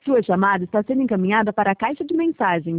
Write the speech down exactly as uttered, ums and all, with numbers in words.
Sua chamada está sendo encaminhada para a caixa de mensagens.